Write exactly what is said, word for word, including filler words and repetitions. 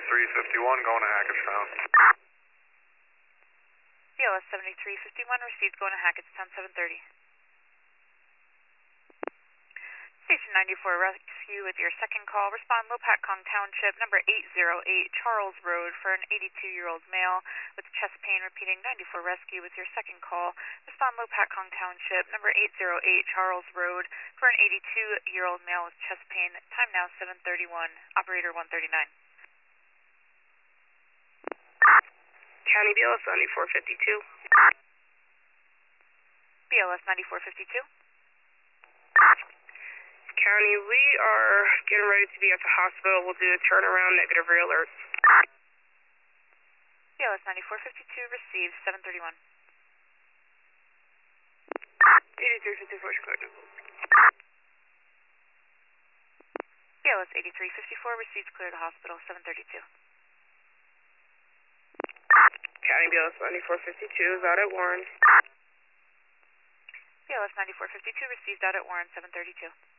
seventy-three fifty-one going to Hackettstown. B L S seventy-three fifty-one received going to Hackettstown seven thirty. Station ninety-four Rescue with your second call. Respond Lopatcong Township, number eight oh eight Charles Road for an eighty-two-year-old male with chest pain. Repeating, ninety-four Rescue with your second call. Respond Lopatcong Township, number eight oh eight Charles Road for an eighty-two-year-old male with chest pain. Time now seven thirty-one. Operator one thirty-nine. County B L S ninety-four fifty-two. B L S ninety-four fifty-two. County, we are getting ready to be at the hospital. We'll do a turnaround, negative re-alert. B L S ninety-four fifty-two received seven thirty-one. eighty-three fifty-four Chicago. B L S eighty-three fifty-four received clear to hospital seven thirty-two. County B L S ninety-four fifty-two is out at Warren. B L S ninety-four fifty-two received out at Warren seven thirty-two.